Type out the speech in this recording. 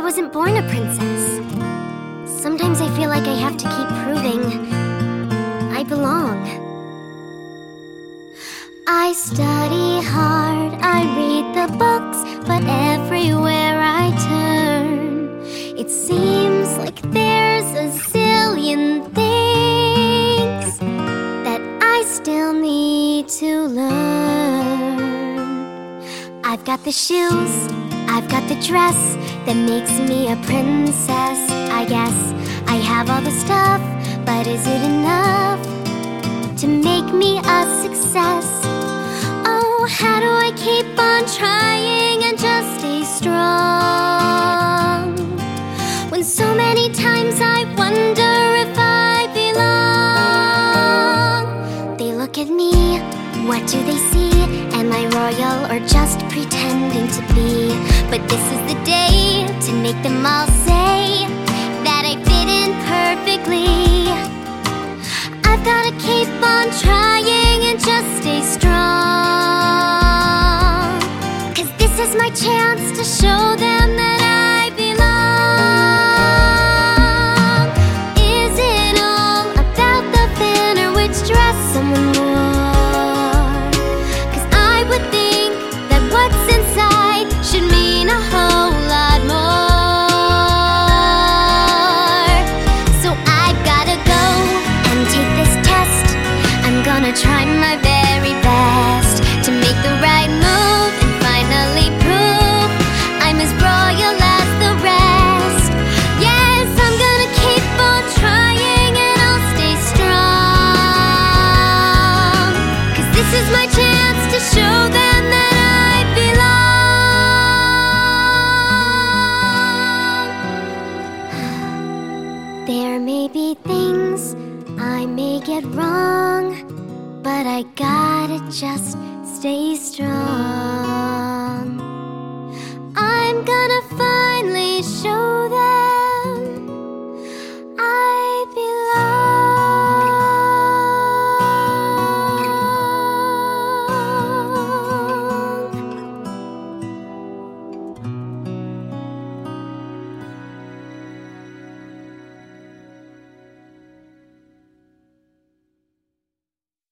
wasn't born a princess. Sometimes I feel like I have to keep proving I belong. I study hard, I read the books, but everywhere I turn, it seems like there's a zillion things that I still need to learn. I've got the shoes, I've got the dress that makes me a princess. I guess I have all the stuff, but is it enough to make me a success? Oh, how do I keep on trying and just stay strong, when so many times I wonder if I belong? They look at me, what do they see? Am I royal or just pretending to be? But this is the day to make them all say that I fit in perfectly. I've gotta keep on trying and just stay strong, 'cause this is my chance to show them that I belong. Is it all about the fin or which dress someone wore? 'Cause I would think that what's inside should mean a whole lot more. So I've gotta go and take this test. I'm gonna try my very best to make the right move and finally prove I'm as royal as the rest. Yes, I'm gonna keep on trying and I'll stay strong, 'cause this is my chance to show them that I belong. There may be things I may get wrong, but I gotta just stay strong. I'm gonna finally show them